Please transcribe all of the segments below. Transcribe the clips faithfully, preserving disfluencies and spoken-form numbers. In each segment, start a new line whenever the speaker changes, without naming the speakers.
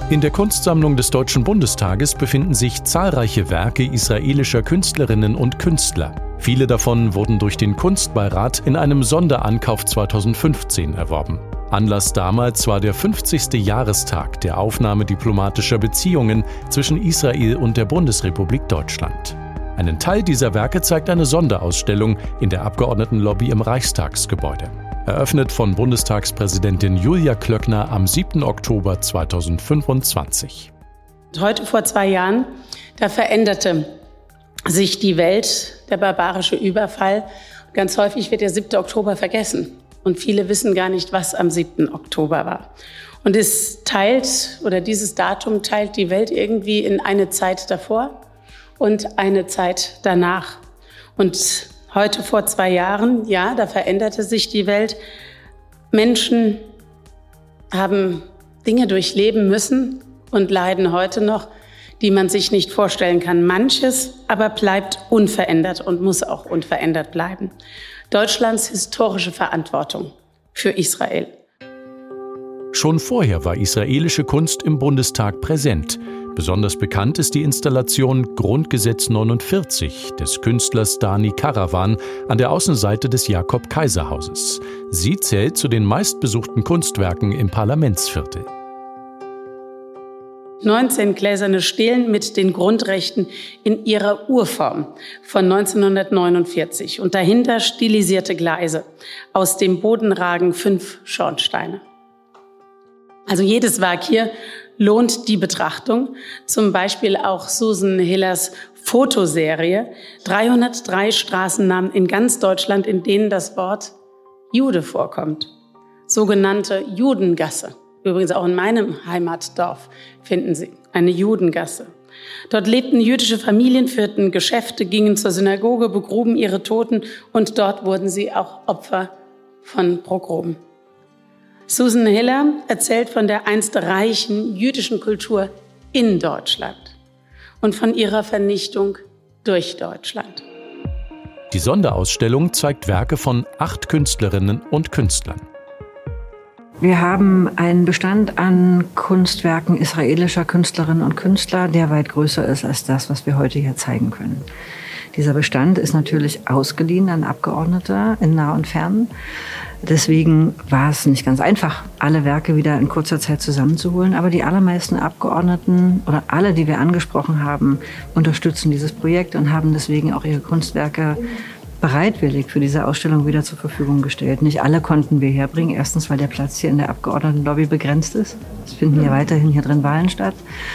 In der Kunstsammlung des Deutschen Bundestages befinden sich zahlreiche Werke israelischer Künstlerinnen und Künstler. Viele davon wurden durch den Kunstbeirat in einem Sonderankauf zweitausendfünfzehn erworben. Anlass damals war der fünfzigste Jahrestag der Aufnahme diplomatischer Beziehungen zwischen Israel und der Bundesrepublik Deutschland. Einen Teil dieser Werke zeigt eine Sonderausstellung in der Abgeordnetenlobby im Reichstagsgebäude. Eröffnet von Bundestagspräsidentin Julia Klöckner am siebten Oktober zweitausendfünfundzwanzig.
Heute vor zwei Jahren, da veränderte sich die Welt, der barbarische Überfall. Ganz häufig wird der siebte Oktober vergessen. Und viele wissen gar nicht, was am siebten Oktober war. Und es teilt, oder dieses Datum teilt die Welt irgendwie in eine Zeit davor und eine Zeit danach. Und heute vor zwei Jahren, ja, da veränderte sich die Welt. Menschen haben Dinge durchleben müssen und leiden heute noch, die man sich nicht vorstellen kann. Manches aber bleibt unverändert und muss auch unverändert bleiben. Deutschlands historische Verantwortung für Israel.
Schon vorher war israelische Kunst im Bundestag präsent. Besonders bekannt ist die Installation Grundgesetz neunundvierzig des Künstlers Dani Karavan an der Außenseite des Jakob-Kaiser-Hauses. Sie zählt zu den meistbesuchten Kunstwerken im Parlamentsviertel.
neunzehn gläserne Stelen mit den Grundrechten in ihrer Urform von neunzehnhundertneunundvierzig. Und dahinter stilisierte Gleise. Aus dem Boden ragen fünf Schornsteine. Also jedes Werk hier lohnt die Betrachtung. Zum Beispiel auch Susan Hillers Fotoserie. dreihundertdrei Straßennamen in ganz Deutschland, in denen das Wort Jude vorkommt. Sogenannte Judengasse. Übrigens auch in meinem Heimatdorf finden Sie eine Judengasse. Dort lebten jüdische Familien, führten Geschäfte, gingen zur Synagoge, begruben ihre Toten und dort wurden sie auch Opfer von Pogromen. Susan Hiller erzählt von der einst reichen jüdischen Kultur in Deutschland und von ihrer Vernichtung durch Deutschland.
Die Sonderausstellung zeigt Werke von acht Künstlerinnen und Künstlern.
Wir haben einen Bestand an Kunstwerken israelischer Künstlerinnen und Künstler, der weit größer ist als das, was wir heute hier zeigen können. Dieser Bestand ist natürlich ausgeliehen an Abgeordnete in nah und fern. Deswegen war es nicht ganz einfach, alle Werke wieder in kurzer Zeit zusammenzuholen. Aber die allermeisten Abgeordneten oder alle, die wir angesprochen haben, unterstützen dieses Projekt und haben deswegen auch ihre Kunstwerke bereitwillig für diese Ausstellung wieder zur Verfügung gestellt. Nicht alle konnten wir herbringen. Erstens, weil der Platz hier in der Abgeordnetenlobby begrenzt ist. Es finden ja weiterhin hier drin Wahlen statt.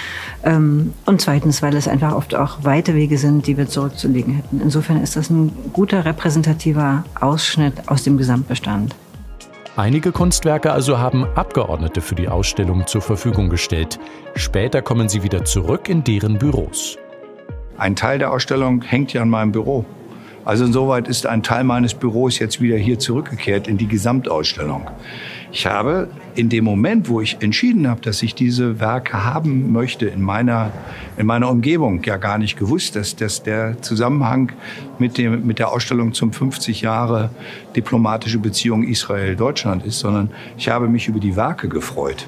Und zweitens, weil es einfach oft auch weite Wege sind, die wir zurückzulegen hätten. Insofern ist das ein guter repräsentativer Ausschnitt aus dem Gesamtbestand.
Einige Kunstwerke also haben Abgeordnete für die Ausstellung zur Verfügung gestellt. Später kommen sie wieder zurück in deren Büros.
Ein Teil der Ausstellung hängt ja an meinem Büro. Also insoweit ist ein Teil meines Büros jetzt wieder hier zurückgekehrt in die Gesamtausstellung. Ich habe in dem Moment, wo ich entschieden habe, dass ich diese Werke haben möchte, in meiner, in meiner Umgebung ja gar nicht gewusst, dass, dass der Zusammenhang mit, dem, mit der Ausstellung zum fünfzig Jahre diplomatische Beziehung Israel-Deutschland ist, sondern ich habe mich über die Werke gefreut.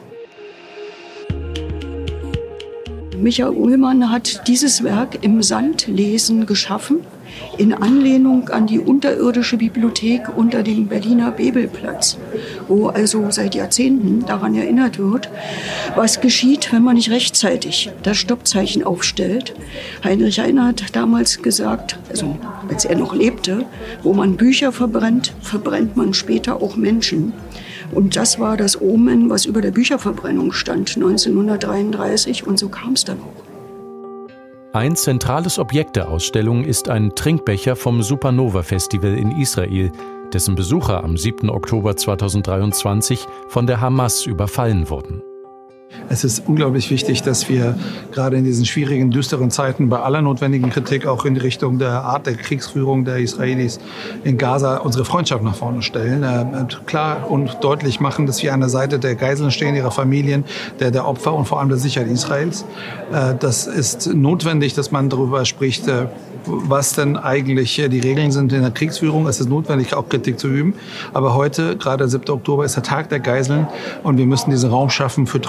Michael Ullmann hat dieses Werk im Sandlesen geschaffen, in Anlehnung an die unterirdische Bibliothek unter dem Berliner Bebelplatz, wo also seit Jahrzehnten daran erinnert wird, was geschieht, wenn man nicht rechtzeitig das Stoppzeichen aufstellt. Heinrich Heine hat damals gesagt, also als er noch lebte, wo man Bücher verbrennt, verbrennt man später auch Menschen. Und das war das Omen, was über der Bücherverbrennung stand neunzehnhundertdreiunddreißig, und so kam es dann auch.
Ein zentrales Objekt der Ausstellung ist ein Trinkbecher vom Supernova-Festival in Israel, dessen Besucher am siebten Oktober zweitausenddreiundzwanzig von der Hamas überfallen wurden.
Es ist unglaublich wichtig, dass wir gerade in diesen schwierigen, düsteren Zeiten bei aller notwendigen Kritik auch in Richtung der Art der Kriegsführung der Israelis in Gaza unsere Freundschaft nach vorne stellen. Äh, klar und deutlich machen, dass wir an der Seite der Geiseln stehen, ihrer Familien, der, der Opfer und vor allem der Sicherheit Israels. Äh, das ist notwendig, dass man darüber spricht, äh, was denn eigentlich die Regeln sind in der Kriegsführung. Es ist notwendig, auch Kritik zu üben. Aber heute, gerade der siebte Oktober, ist der Tag der Geiseln und wir müssen diesen Raum schaffen für Trauer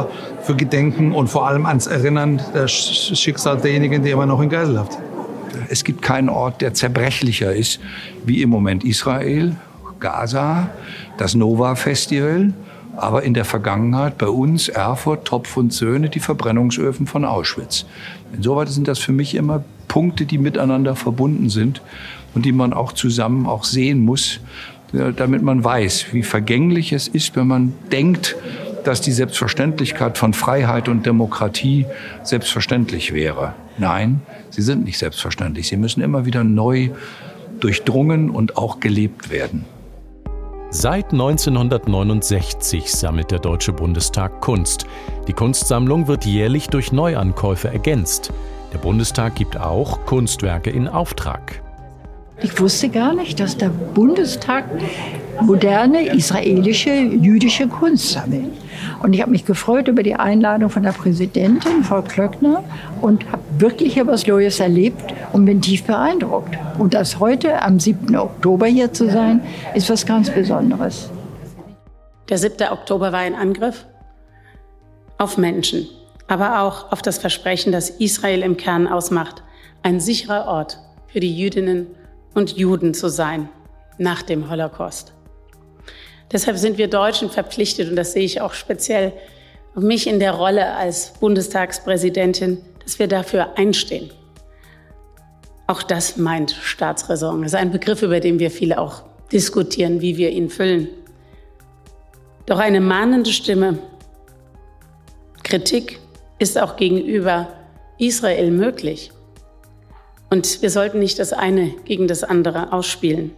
für Gedenken und vor allem ans Erinnern des Schicksals derjenigen, die immer noch in Geiselhaft sind.
Es gibt keinen Ort, der zerbrechlicher ist wie im Moment Israel, Gaza, das Nova-Festival, aber in der Vergangenheit bei uns Erfurt, Topf und Söhne, die Verbrennungsöfen von Auschwitz. Insoweit sind das für mich immer Punkte, die miteinander verbunden sind und die man auch zusammen auch sehen muss, damit man weiß, wie vergänglich es ist, wenn man denkt, dass die Selbstverständlichkeit von Freiheit und Demokratie selbstverständlich wäre. Nein, sie sind nicht selbstverständlich. Sie müssen immer wieder neu durchdrungen und auch gelebt werden.
Seit neunzehnhundertneunundsechzig sammelt der Deutsche Bundestag Kunst. Die Kunstsammlung wird jährlich durch Neuankäufe ergänzt. Der Bundestag gibt auch Kunstwerke in Auftrag.
Ich wusste gar nicht, dass der Bundestag moderne israelische, jüdische Kunst sammelt. Und ich habe mich gefreut über die Einladung von der Präsidentin, Frau Klöckner, und habe wirklich etwas Neues erlebt und bin tief beeindruckt. Und das heute, am siebten Oktober hier zu sein, ist was ganz Besonderes.
Der siebte Oktober war ein Angriff auf Menschen, aber auch auf das Versprechen, das Israel im Kern ausmacht, ein sicherer Ort für die Jüdinnen und Juden zu sein nach dem Holocaust. Deshalb sind wir Deutschen verpflichtet, und das sehe ich auch speziell auf mich in der Rolle als Bundestagspräsidentin, dass wir dafür einstehen. Auch das meint Staatsräson. Das ist ein Begriff, über den wir viele auch diskutieren, wie wir ihn füllen. Doch eine mahnende Stimme, Kritik ist auch gegenüber Israel möglich. Und wir sollten nicht das eine gegen das andere ausspielen.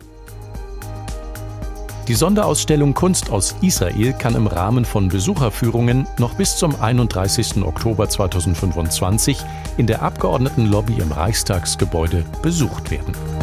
Die Sonderausstellung Kunst aus Israel kann im Rahmen von Besucherführungen noch bis zum einunddreißigsten Oktober zweitausendfünfundzwanzig in der Abgeordnetenlobby im Reichstagsgebäude besucht werden.